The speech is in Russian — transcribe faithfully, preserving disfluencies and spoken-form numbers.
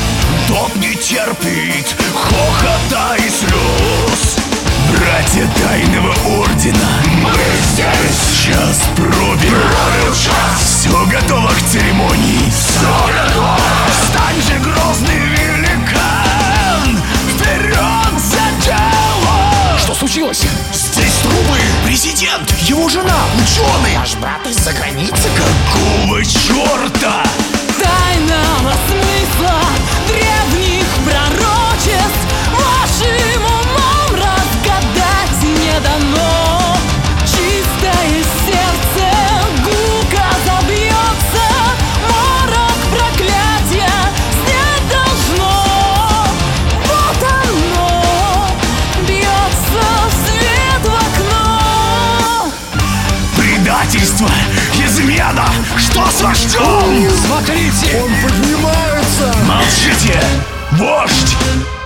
Тот не терпит хохота и слез. Братья тайного ордена, мы здесь. Час пробил, пробил час. Все готово к церемонии. Все готово. Стань же грозный великан, вперед за дело. Что случилось? Здесь трубы, президент, его жена, ученый. Наш брат из-за границы? Какого черта? Тайного смысла древних пророчеств вашим умом разгадать не дано. Чистое сердце гулко забьется, морок проклятия снять должно. Вот оно бьется свет в окно. Предательство, измена, что с вождем? Смотрите! Он поднимается! Молчите, вождь!